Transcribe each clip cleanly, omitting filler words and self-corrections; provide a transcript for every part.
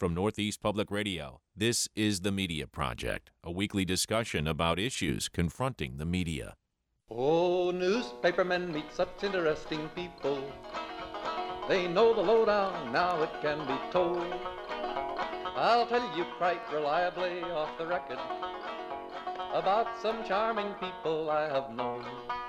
From Northeast Public Radio, this is The Media Project, a weekly discussion about issues confronting the media. Oh, newspapermen meet such interesting people. They know the lowdown, now it can be told. I'll tell you quite reliably off the record about some charming people I have known.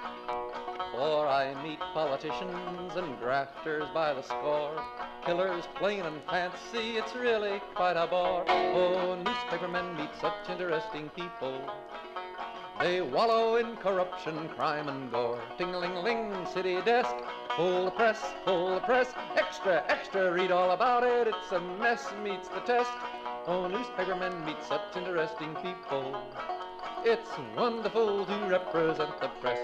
For I meet politicians and grafters by the score, killers plain and fancy, it's really quite a bore. Oh, newspapermen meet such interesting people. They wallow in corruption, crime and gore. Ting-a-ling-a-ling, city desk, full of press, extra, extra, read all about it, it's a mess, meets the test. Oh, newspapermen meet such interesting people. It's wonderful to represent the press.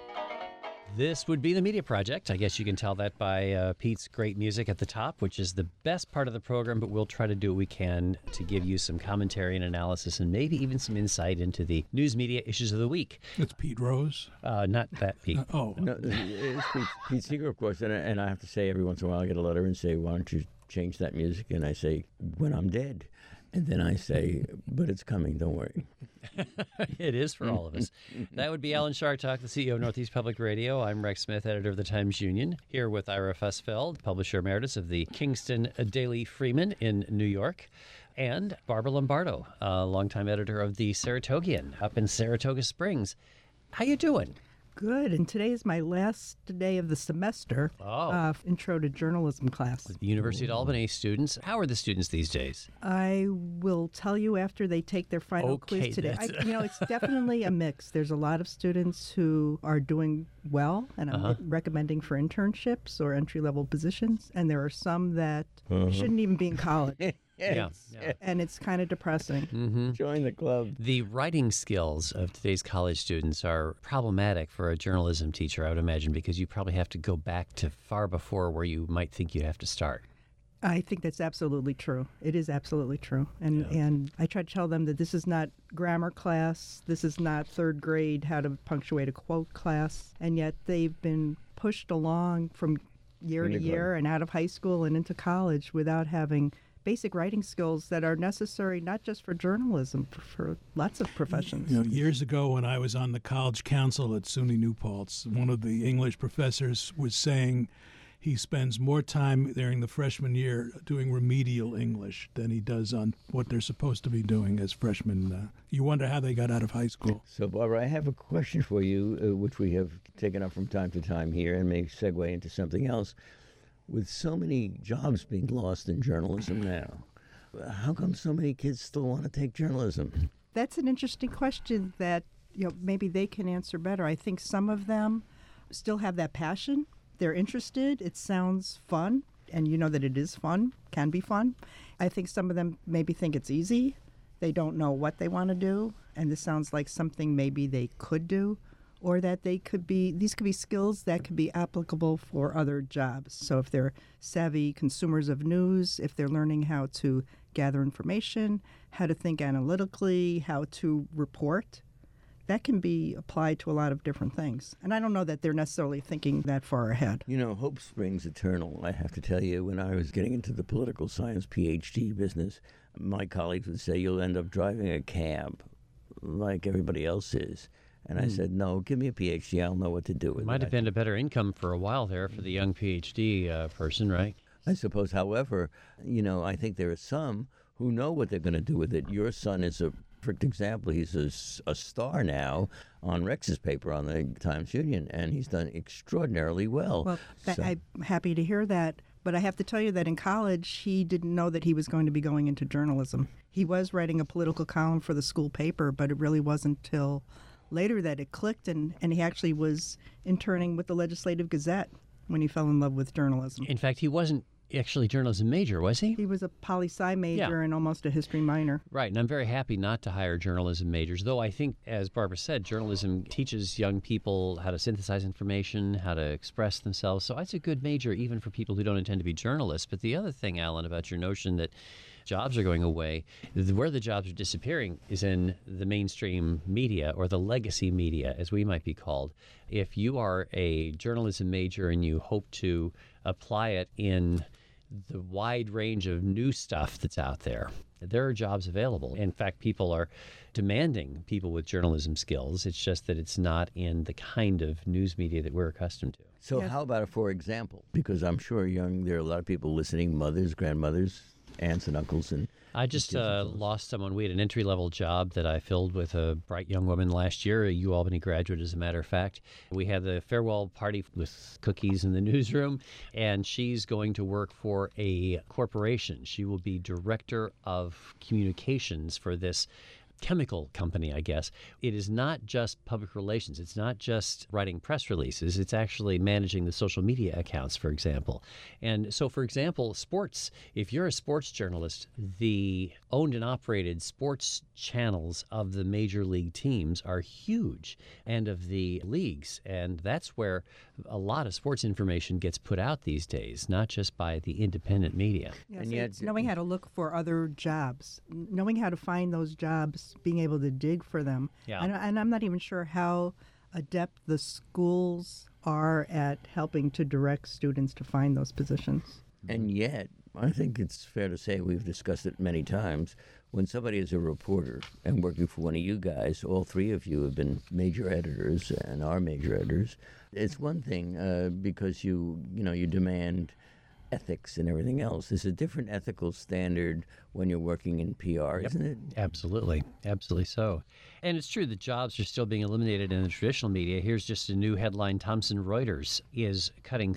This would be The Media Project. I guess you can tell that by Pete's great music at the top, which is the best part of the program, but we'll try to do what we can to give you some commentary and analysis and maybe even some insight into the news media issues of the week. It's Pete Rose. Not that Pete. No, it's Pete Seeger, of course, and I have to say every once in a while I get a letter and say, why don't you change that music? And I say, when I'm dead. And then I say, but it's coming, don't worry. It is for all of us. That would be Alan Chartock, the CEO of Northeast Public Radio. I'm Rex Smith, editor of the Times-Union, here with Ira Fussfeld, publisher emeritus of the Kingston Daily Freeman in New York, and Barbara Lombardo, longtime editor of the Saratogian up in Saratoga Springs. How you doing? Good, and today is my last day of the semester, intro to journalism class. The University at Albany students. How are the students these days? I will tell you after they take their final quiz today. It's definitely a mix. There's a lot of students who are doing well, and I'm recommending for internships or entry-level positions, and there are some that shouldn't even be in college. Yeah. And it's kind of depressing. Mm-hmm. Join the club. The writing skills of today's college students are problematic for a journalism teacher, I would imagine, because you probably have to go back to far before where you might think you'd have to start. I think that's absolutely true. It is absolutely true. And I try to tell them that this is not grammar class. This is not third grade how to punctuate a quote class. And yet they've been pushed along from year to year and out of high school and into college without having basic writing skills that are necessary not just for journalism, for lots of professions. Years ago when I was on the college council at SUNY New Paltz, one of the English professors was saying he spends more time during the freshman year doing remedial English than he does on what they're supposed to be doing as freshmen. You wonder how they got out of high school. So, Barbara, I have a question for you, which we have taken up from time to time here and may segue into something else. With so many jobs being lost in journalism now, how come so many kids still want to take journalism? That's an interesting question that maybe they can answer better. I think some of them still have that passion. They're interested. It sounds fun, and you know that it is fun, can be fun. I think some of them maybe think it's easy. They don't know what they want to do, and this sounds like something maybe they could do. Or that these could be skills that could be applicable for other jobs. So if they're savvy consumers of news, if they're learning how to gather information, how to think analytically, how to report, that can be applied to a lot of different things. And I don't know that they're necessarily thinking that far ahead. Hope springs eternal. I have to tell you, when I was getting into the political science PhD business, my colleagues would say, you'll end up driving a cab like everybody else is. And I said, no, give me a PhD. I'll know what to do with it. Might have been a better income for a while there for the young PhD person, right? I suppose. However, I think there are some who know what they're going to do with it. Your son is a perfect example. He's a star now on Rex's paper on the Times-Union, and he's done extraordinarily well. Well, I'm happy to hear that. But I have to tell you that in college, he didn't know that he was going to be going into journalism. He was writing a political column for the school paper, but it really wasn't until later that it clicked, and he actually was interning with the Legislative Gazette when he fell in love with journalism. In fact, he wasn't actually a journalism major, was he? He was a poli-sci major and almost a history minor. Right, and I'm very happy not to hire journalism majors, though I think, as Barbara said, journalism teaches young people how to synthesize information, how to express themselves, so it's a good major even for people who don't intend to be journalists. But the other thing, Alan, about your notion that jobs are going away, where the jobs are disappearing is in the mainstream media, or the legacy media, as we might be called. If you are a journalism major and you hope to apply it in the wide range of new stuff that's out there. There are jobs available. In fact, people are demanding people with journalism skills. It's just that it's not in the kind of news media that we're accustomed to. So Yes. how about, for example, because I'm sure there are a lot of people listening, mothers, grandmothers, aunts and uncles, and I just lost someone. We had an entry-level job that I filled with a bright young woman last year, a UAlbany graduate, as a matter of fact. We had the farewell party with cookies in the newsroom, and she's going to work for a corporation. She will be director of communications for this chemical company, I guess. It is not just public relations. It's not just writing press releases. It's actually managing the social media accounts, for example. And so, for example, sports. If you're a sports journalist, the owned and operated sports channels of the major league teams are huge, and of the leagues. And that's where a lot of sports information gets put out these days, not just by the independent media. Yes, And yet- it's knowing how to look for other jobs, knowing how to find those jobs, being able to dig for them. Yeah. And I'm not even sure how adept the schools are at helping to direct students to find those positions. And yet, I think it's fair to say, we've discussed it many times, when somebody is a reporter and working for one of you guys, all three of you have been major editors and are major editors. It's one thing because you demand ethics and everything else. There's a different ethical standard when you're working in PR, isn't it? Absolutely. Absolutely so. And it's true that jobs are still being eliminated in the traditional media. Here's just a new headline. Thomson Reuters is cutting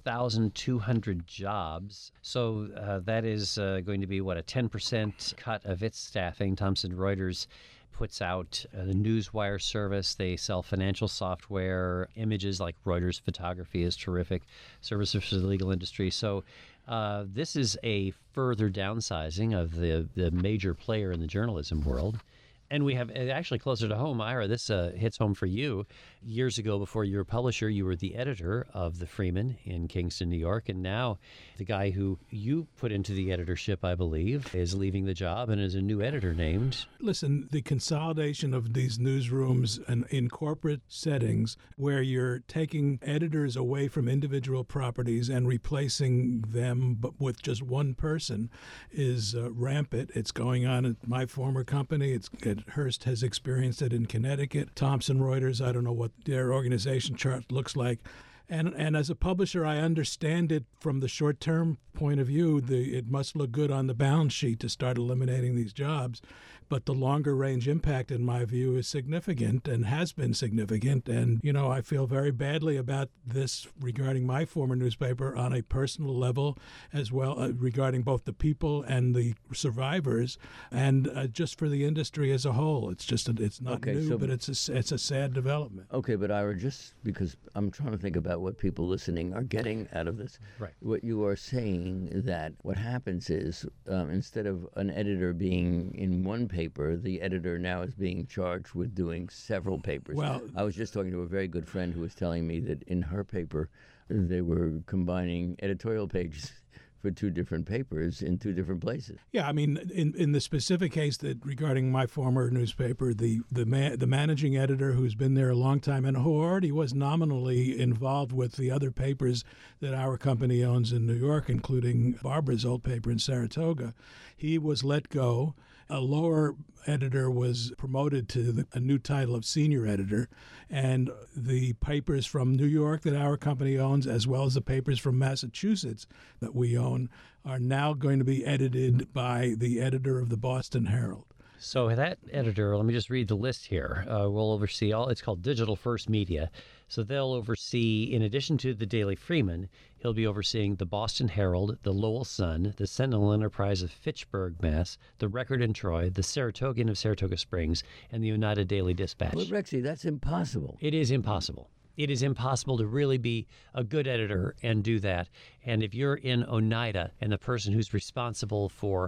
3,200 jobs. So that is going to be, a 10% cut of its staffing. Thomson Reuters puts out the Newswire service. They sell financial software, images like Reuters photography is terrific, services for the legal industry. So this is a further downsizing of the major player in the journalism world. And we have, actually closer to home, Ira, this hits home for you. Years ago, before you were a publisher, you were the editor of the Freeman in Kingston, New York. And now the guy who you put into the editorship, I believe, is leaving the job and is a new editor named. Listen, the consolidation of these newsrooms and in corporate settings where you're taking editors away from individual properties and replacing them but with just one person is rampant. It's going on at my former company. Hearst has experienced it in Connecticut. Thomson Reuters, I don't know what their organization chart looks like. And as a publisher, I understand it from the short-term point of view. It must look good on the balance sheet to start eliminating these jobs. But the longer-range impact, in my view, is significant and has been significant. And, I feel very badly about this regarding my former newspaper on a personal level, as well regarding both the people and the survivors, and just for the industry as a whole. It's just it's not new, but it's a sad development. Okay, but Ira, just because I'm trying to think about what people listening are getting out of this. Right. What you are saying that what happens is instead of an editor being in one paper, the editor now is being charged with doing several papers. Well, I was just talking to a very good friend who was telling me that in her paper, they were combining editorial pages for two different papers in two different places. Yeah, I mean, in the specific case that regarding my former newspaper, the managing editor who's been there a long time and who already was nominally involved with the other papers that our company owns in New York, including Barbara's old paper in Saratoga, he was let go. A lower editor was promoted to a new title of senior editor, and the papers from New York that our company owns, as well as the papers from Massachusetts that we own, are now going to be edited by the editor of the Boston Herald. So that editor, let me just read the list here, will oversee it's called Digital First Media. So they'll oversee, in addition to the Daily Freeman, he'll be overseeing the Boston Herald, the Lowell Sun, the Sentinel Enterprise of Fitchburg, Mass., the Record in Troy, the Saratogan of Saratoga Springs, and the United Daily Dispatch. But Rexy, that's impossible. It is impossible. It is impossible to really be a good editor and do that. And if you're in Oneida and the person who's responsible for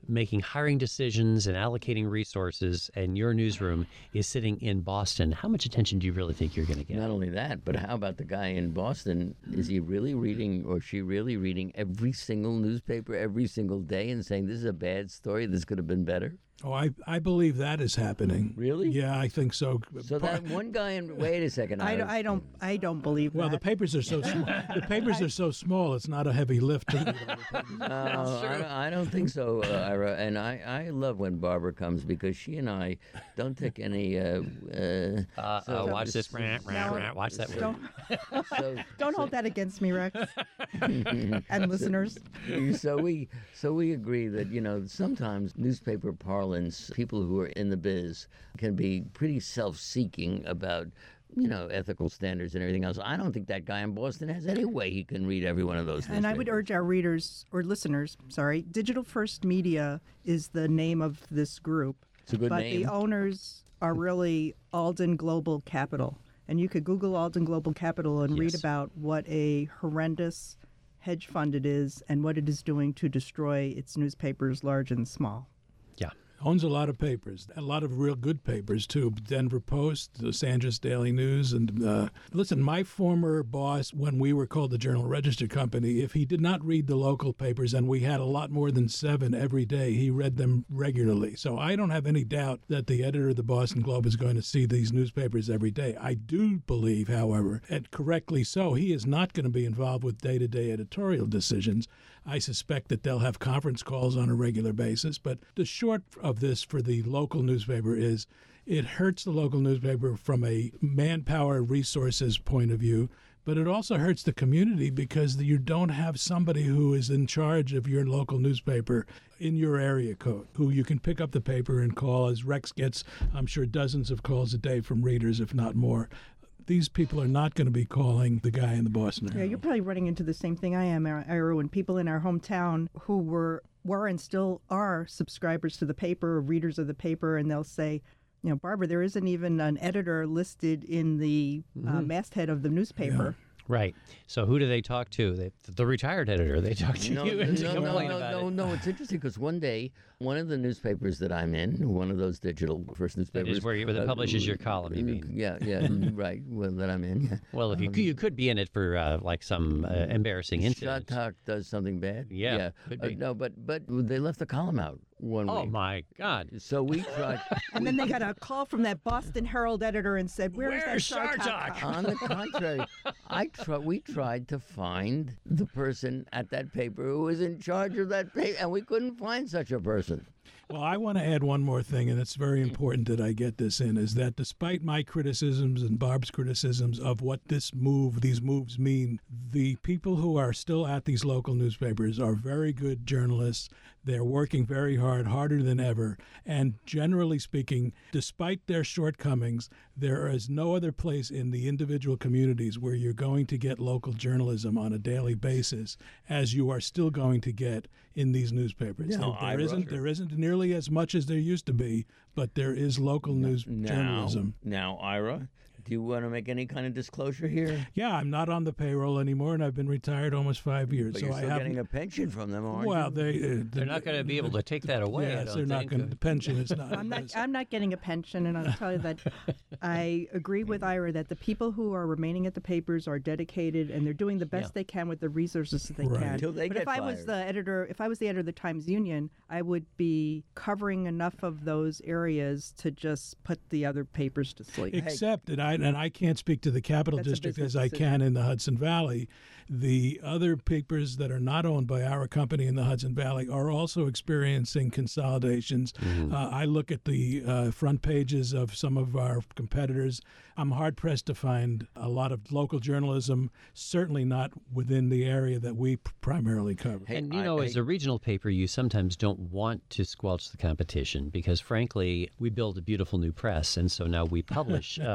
making hiring decisions and allocating resources, and your newsroom is sitting in Boston, how much attention do you really think you're going to get? Not only that, but how about the guy in Boston? Is he really reading, or she really reading every single newspaper every single day and saying, this is a bad story, this could have been better? Oh, I believe that is happening. Really? Yeah, I think so. So that one guy in, wait a second. I don't believe Well, that. the papers are so small. The papers are so small. It's not a heavy lift to read all the papers. No, I don't think so, Ira. And I love when Barbara comes because she and I don't take any. Watch this. Watch that. Don't hold that against me, Rex. And listeners. So we agree that sometimes newspaper parlance, people who are in the biz can be pretty self-seeking about ethical standards and everything else. I don't think that guy in Boston has any way he can read every one of those newspapers. And I would urge our readers or listeners, Digital First Media is the name of this group. It's a good name. But the owners are really Alden Global Capital. And you could Google Alden Global Capital and read about what a horrendous hedge fund it is and what it is doing to destroy its newspapers, large and small. Yeah. Owns a lot of papers, a lot of real good papers, too. Denver Post, the Los Angeles Daily News. And listen, my former boss, when we were called the Journal Register Company, if he did not read the local papers, and we had a lot more than 7 every day, he read them regularly. So I don't have any doubt that the editor of the Boston Globe is going to see these newspapers every day. I do believe, however, and correctly so, he is not going to be involved with day-to-day editorial decisions. I suspect that they'll have conference calls on a regular basis. But the short of this for the local newspaper is it hurts the local newspaper from a manpower resources point of view, but it also hurts the community because you don't have somebody who is in charge of your local newspaper in your area code, who you can pick up the paper and call, as Rex gets, I'm sure, dozens of calls a day from readers, if not more. These people are not going to be calling the guy in the Boston Herald. Yeah, you're probably running into the same thing I am, Ira, when people in our hometown who were and still are subscribers to the paper or readers of the paper, and they'll say, Barbara, there isn't even an editor listed in the masthead of the newspaper. Yeah. Right. So who do they talk to? The retired editor. They talk to you and complain about it. No. It's interesting because one day, one of the newspapers that I'm in, one of those digital first newspapers, That is where it publishes your column, you mean? Yeah, right. Well, that I'm in. Yeah. Well, if you could be in it for like some embarrassing incident. Shot Talk does something bad. Yeah. Could be. No, but they left the column out one week. Oh my God! So we tried. And then they got a call from that Boston Herald editor and said, "Where's that Shar Talk?" On the contrary, we tried to find the person at that paper who was in charge of that paper, and we couldn't find such a person. Well, I want to add one more thing, and it's very important that I get this in, is that despite my criticisms and Barb's criticisms of what these moves mean, the people who are still at these local newspapers are very good journalists. They're working very hard, harder than ever. And generally speaking, despite their shortcomings, there is no other place in the individual communities where you're going to get local journalism on a daily basis as you are still going to get in these newspapers. No, there isn't nearly as much as there used to be, but there is local news journalism. Now, Ira, do you want to make any kind of disclosure here? Yeah, I'm not on the payroll anymore, and I've been retired almost 5 years. But so you're still I getting a pension from them, aren't well, you? They're not going to be able to take that away. I Yes, don't they're not think. going. The pension is not. I'm not getting a pension, and I'll tell you that I agree with Ira that the people who are remaining at the papers are dedicated and they're doing the best they can with the resources that they Right. can. Until they but get if I was fired. the editor, of the Times Union, I would be covering enough of those areas to just put the other papers to sleep. Except, and I can't speak to the Capital That's a District business as I decision. can in the Hudson Valley. The other papers that are not owned by our company in the Hudson Valley are also experiencing consolidations. I look at the front pages of some of our competitors. I'm hard-pressed to find a lot of local journalism, certainly not within the area that we primarily cover. Hey, And as a regional paper, you sometimes don't want to squelch the competition because, frankly, we build a beautiful new press, and so now we publish. But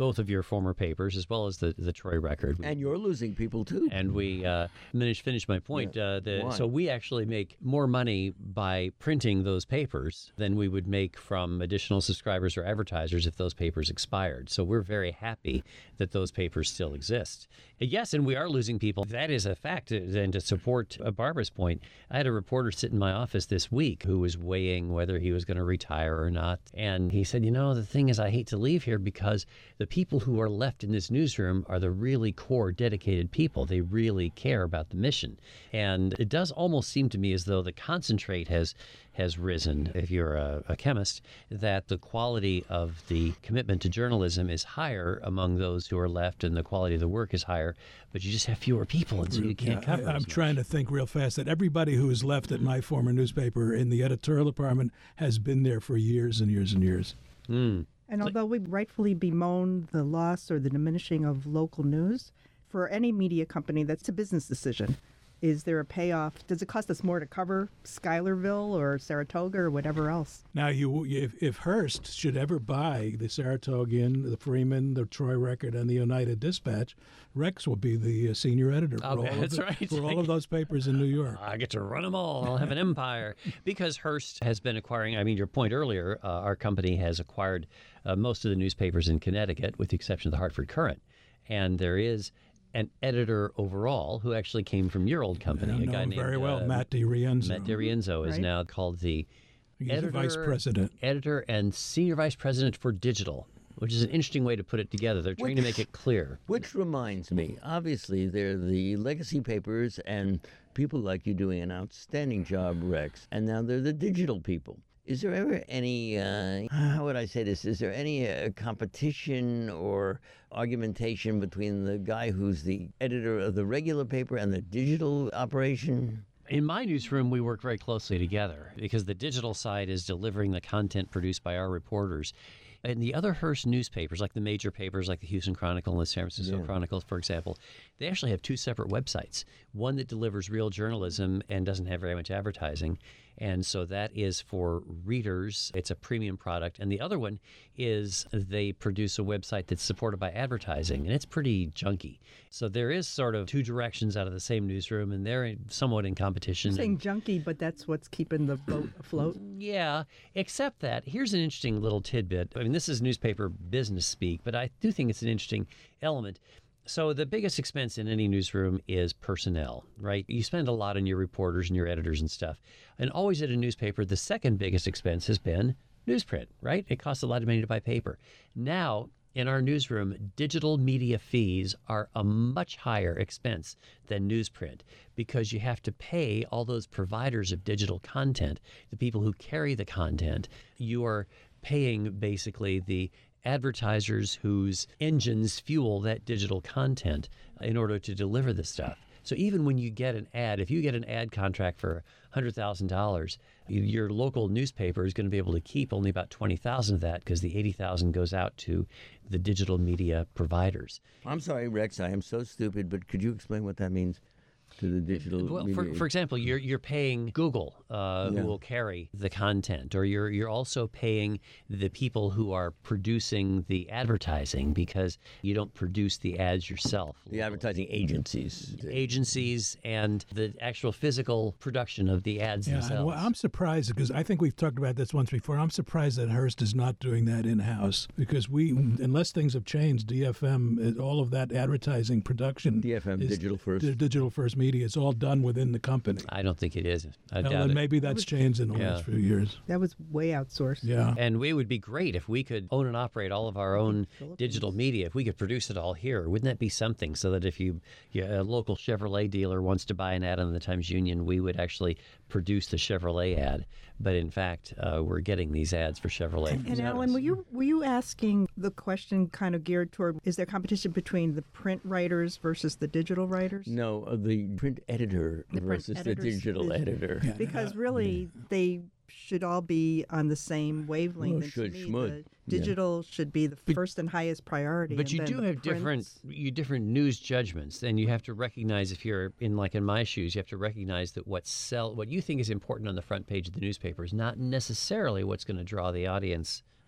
both of your former papers, as well as the Troy Record. And you're losing people, too. And we finish my point. Why? So we actually make more money by printing those papers than we would make from additional subscribers or advertisers if those papers expired. So we're very happy that those papers still exist. Yes, and we are losing people. That is a fact. And to support Barbara's point, I had a reporter sit in my office this week who was weighing whether he was going to retire or not. And he said, the thing is, I hate to leave here because the people who are left in this newsroom are the really core, dedicated people. They really care about the mission. And it does almost seem to me as though the concentrate has risen, if you're a chemist, that the quality of the commitment to journalism is higher among those who are left and the quality of the work is higher, but you just have fewer people, and so you can't cover I'm as trying to think real fast that everybody who is left at my former newspaper in the editorial department has been there for years and years and years. Mm. And although we rightfully bemoan the loss or the diminishing of local news, for any media company, that's a business decision. Is there a payoff? Does it cost us more to cover Schuylerville or Saratoga or whatever else? Now, if Hearst should ever buy the Saratogian, the Freeman, the Troy Record, and the United Dispatch, Rex will be the senior editor for, for all of those papers in New York. I get to run them all. I'll have an empire. Because Hearst has been acquiring, your point earlier, our company has acquired most of the newspapers in Connecticut, with the exception of the Hartford Courant. And there is an editor overall who actually came from your old company. I know him very well, Matt DiRienzo. Matt DiRienzo is now called the vice president. Editor and senior vice president for digital, which is an interesting way to put it together. They're trying to make it clear. Which reminds me, obviously, they're the legacy papers and people like you doing an outstanding job, Rex, and now they're the digital people. Is there ever any, how would I say this, is there any competition or argumentation between the guy who's the editor of the regular paper and the digital operation? In my newsroom, we work very closely together because the digital side is delivering the content produced by our reporters. And the other Hearst newspapers, like the major papers like the Houston Chronicle and the San Francisco Chronicle, for example, they actually have two separate websites. One that delivers real journalism and doesn't have very much advertising. And so that is for readers. It's a premium product. And the other one is they produce a website that's supported by advertising, and it's pretty junky. So there is sort of two directions out of the same newsroom, and they're somewhat in competition. You're saying junky, but that's what's keeping the boat afloat? Yeah, except that here's an interesting little tidbit. This is newspaper business speak, but I do think it's an interesting element. So the biggest expense in any newsroom is personnel, right? You spend a lot on your reporters and your editors and stuff. And always at a newspaper, the second biggest expense has been newsprint, right? It costs a lot of money to buy paper. Now, in our newsroom, digital media fees are a much higher expense than newsprint because you have to pay all those providers of digital content, the people who carry the content. You are paying basically the advertisers whose engines fuel that digital content in order to deliver the stuff. So even when you get an ad, if you get an ad contract for $100,000, your local newspaper is going to be able to keep only about $20,000 of that because the $80,000 goes out to the digital media providers. I'm sorry, Rex, I am so stupid, but could you explain what that means? To the digital media. For example, you're paying Google, who will carry the content, or you're also paying the people who are producing the advertising because you don't produce the ads yourself. The advertising agencies. Agencies and the actual physical production of the ads themselves. Well, I'm surprised because I think we've talked about this once before. I'm surprised that Hearst is not doing that in-house because unless things have changed, DFM, all of that advertising production. DFM, Digital First. Digital First Media. It's all done within the company. I don't think it is. I doubt and it. maybe that's changed in the last few years. That was way outsourced. Yeah. And it would be great if we could own and operate all of our own digital media. If we could produce it all here, wouldn't that be something? So that if a local Chevrolet dealer wants to buy an ad on the Times-Union, we would actually produce the Chevrolet ad. But in fact, we're getting these ads for Chevrolet. And Alan, were you asking the question kind of geared toward, is there competition between the print writers versus the digital writers? No, the print editor versus the digital editor. Yeah. Because really, they should all be on the same wavelength. Well, and should, to me, schmould. The digital should be the first and highest priority. But you do have different news judgments, and you have to recognize, if you're in my shoes, you have to recognize that what you think is important on the front page of the newspaper is not necessarily what's going to draw the audience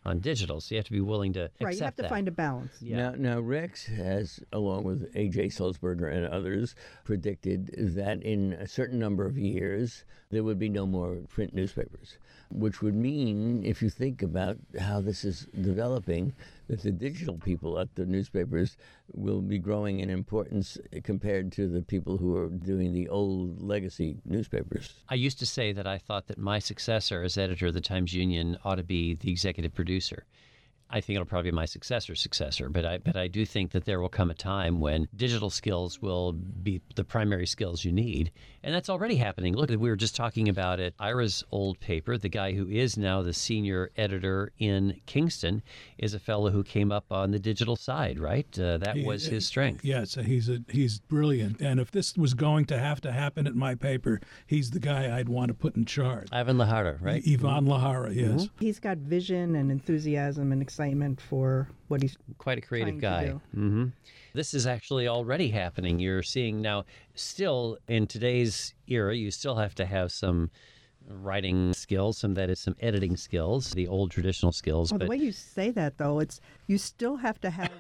on digital. So you have to be willing to accept Right, you have to that. find a balance. Yeah. Now, Rex has, along with A.J. Sulzberger and others, predicted that in a certain number of years, there would be no more print newspapers, which would mean, if you think about how this is developing, that the digital people at the newspapers will be growing in importance compared to the people who are doing the old legacy newspapers. I used to say that I thought that my successor as editor of the Times-Union ought to be the executive producer. I think it'll probably be my successor, but I do think that there will come a time when digital skills will be the primary skills you need, and that's already happening. Look, we were just talking about it. Ira's old paper, the guy who is now the senior editor in Kingston, is a fellow who came up on the digital side, right? That was his strength. Yes, he's brilliant. And if this was going to happen at my paper, he's the guy I'd want to put in charge. Ivan Lahara, right? Ivan Lahara, yes. He's got vision and enthusiasm and excitement for what he's Quite a creative trying to guy. do. This is actually already happening. You're seeing now, still in today's era, you still have to have some writing skills, some editing skills, the old traditional skills. Well, but the way you say that, though, it's you still have to have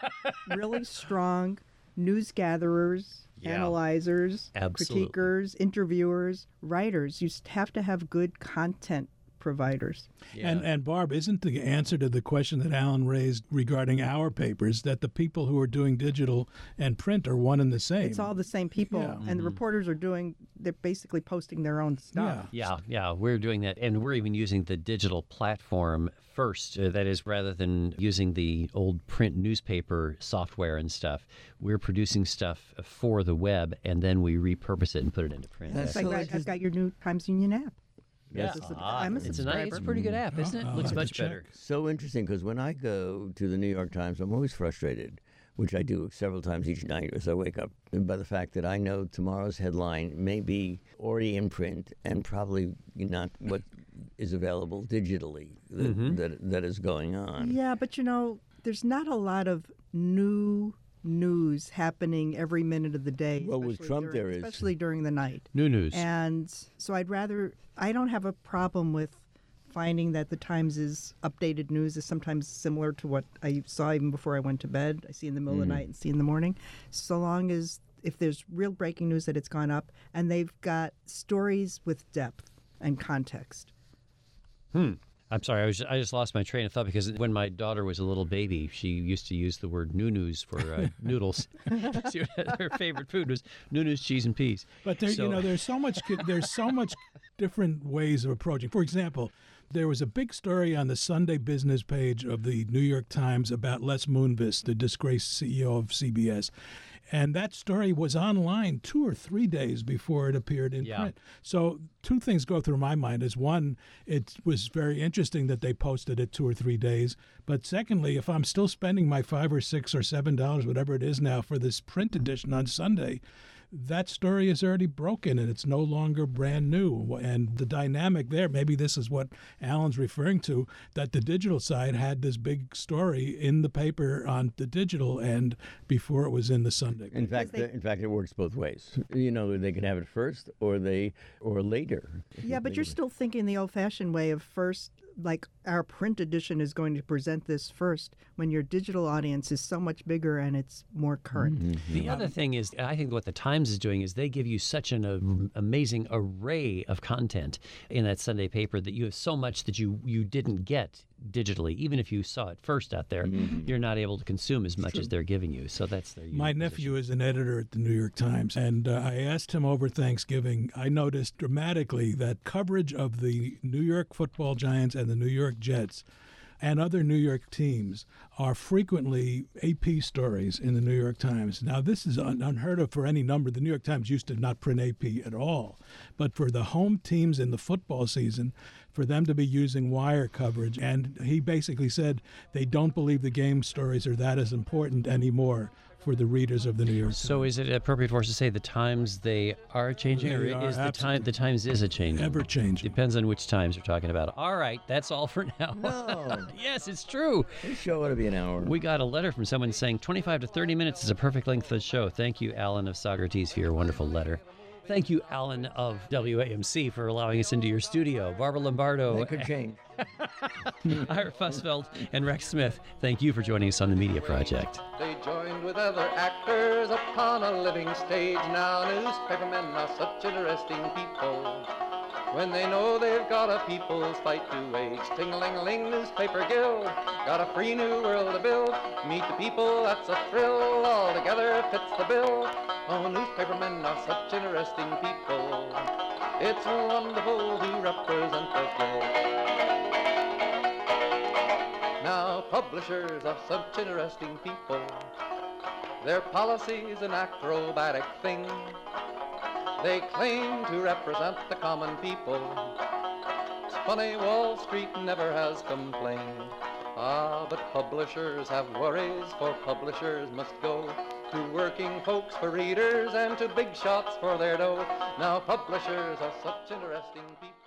really strong news gatherers, Yeah. analyzers, Absolutely. critiquers, interviewers, writers. You have to have good content providers. yeah. And Barb, isn't the answer to the question that Alan raised regarding our papers that the people who are doing digital and print are one and the same? It's all the same people, Yeah. and the reporters they're basically posting their own stuff. Yeah, we're doing that. And we're even using the digital platform first. That is, rather than using the old print newspaper software and stuff, we're producing stuff for the web, and then we repurpose it and put it into print. That's I've got your new Times Union app. Yeah. I'm a It's subscriber. a pretty good app, isn't it? I'll Looks have to much check. better. So interesting, because when I go to the New York Times, I'm always frustrated, which I do several times each night as I wake up, by the fact that I know tomorrow's headline may be already in print and probably not what is available digitally that is going on. Yeah, but there's not a lot of new news happening every minute of the day. Well, with especially Trump, there is. especially during the night. New news. And so I don't have a problem with finding that the Times' updated news is sometimes similar to what I saw even before I went to bed. I see in the middle of the night and see in the morning. So long as if there's real breaking news that it's gone up and they've got stories with depth and context. I'm sorry, I just lost my train of thought because when my daughter was a little baby, she used to use the word news for noodles. Her favorite food was news, cheese, and peas. But there's so much different ways of approaching. For example, there was a big story on the Sunday business page of the New York Times about Les Moonves, the disgraced CEO of CBS. And that story was online 2 or 3 days before it appeared in print. So 2 things go through my mind. Is one, it was very interesting that they posted it 2 or 3 days. But secondly, if I'm still spending my $5 or $6 or $7, whatever it is now, for this print edition on Sunday, that story is already broken and it's no longer brand new. And the dynamic there, maybe this is what Alan's referring to, that the digital side had this big story in the paper on the digital end before it was in the Sunday. In fact, it works both ways. They can have it first or later. Yeah, but you're still thinking the old-fashioned way of first, like our print edition is going to present this first when your digital audience is so much bigger and it's more current. The other thing is, I think what the Times is doing is they give you such an amazing array of content in that Sunday paper that you have so much that you didn't get digitally. Even if you saw it first out there, you're not able to consume as much as they're giving you. So that's their My nephew is an editor at the New York Times, and I asked him over Thanksgiving. I noticed dramatically that coverage of the New York Football Giants and the New York Jets and other New York teams are frequently AP stories in the New York Times. Now, this is unheard of for any number. The New York Times used to not print AP at all. But for the home teams in the football season, for them to be using wire coverage, and he basically said they don't believe the game stories are that as important anymore for the readers of the New York Times. So is it appropriate for us to say the Times, they are changing, or They are is the absolutely- Times is a changing? Ever changing. Depends on which Times we're talking about. All right, that's all for now. No. Yes, it's true. This show ought to be an hour. We got a letter from someone saying 25 to 30 minutes is a perfect length for the show. Thank you, Alan of Socrates, for your wonderful letter. Thank you, Alan of WAMC, for allowing us into your studio. Barbara Lombardo, That could change. Ira Fussfeld, and Rex Smith, thank you for joining us on the Media Project. They joined with other actors upon a living stage. Now newspapermen are such interesting people. When they know they've got a people's fight to wage. Ting-a-ling-a-ling, newspaper guild, got a free new world to build. Meet the people, that's a thrill, all together fits the bill. Oh, newspapermen are such interesting people. It's wonderful to represent the guild. Now, publishers are such interesting people. Their policy's an acrobatic thing. They claim to represent the common people. It's funny, Wall Street never has complained. Ah, but publishers have worries, for publishers must go to working folks for readers and to big shots for their dough. Now, publishers are such interesting people.